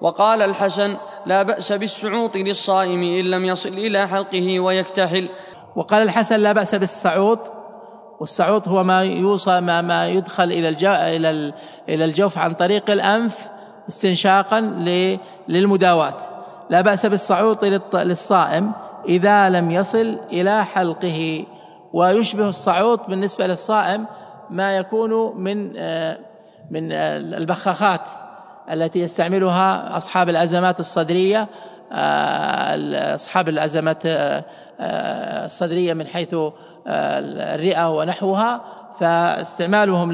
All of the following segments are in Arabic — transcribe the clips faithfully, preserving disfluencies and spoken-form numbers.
وقال الحسن: لا بأس بالسعوط للصائم إن لم يصل إلى حلقه ويكتحل. وقال الحسن: لا بأس بالسعوط، والسعوط هو ما يوصل ما, ما يدخل إلى إلى إلى الجوف عن طريق الأنف استنشاقا للمداواة. لا بأس بالسعوط للصائم إذا لم يصل إلى حلقه. ويشبه الصعوط بالنسبة للصائم ما يكون من من البخاخات التي يستعملها أصحاب الأزمات الصدرية أصحاب الأزمات الصدرية من حيث الرئة ونحوها، فاستعمالهم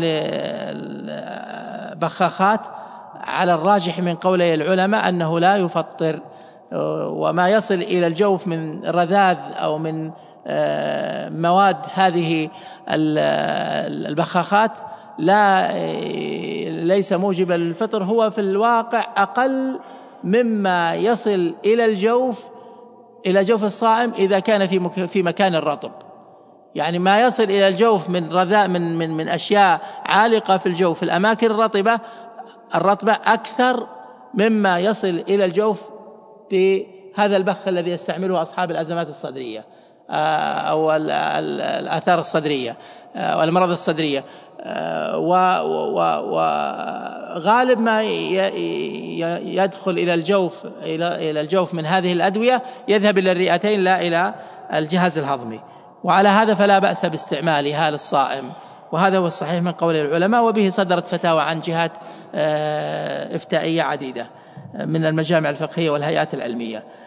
للبخاخات على الراجح من قولي العلماء أنه لا يفطر. وما يصل إلى الجوف من رذاذ أو من مواد هذه البخاخات لا ليس موجبا للفطر، هو في الواقع أقل مما يصل إلى الجوف إلى جوف الصائم إذا كان في في مكان رطب. يعني ما يصل إلى الجوف من رذاذ من من من أشياء عالقة في الجوف في الأماكن الرطبة الرطبة أكثر مما يصل إلى الجوف في هذا البخ الذي يستعمله أصحاب الأزمات الصدرية أو الآثار الصدرية والأمراض الصدرية. وغالب ما يدخل إلى الجوف إلى الجوف من هذه الأدوية يذهب إلى الرئتين لا إلى الجهاز الهضمي، وعلى هذا فلا بأس باستعمالها للصائم، وهذا هو الصحيح من قول العلماء. وبه صدرت فتاوى عن جهات إفتائية عديدة من المجامع الفقهية والهيئات العلمية.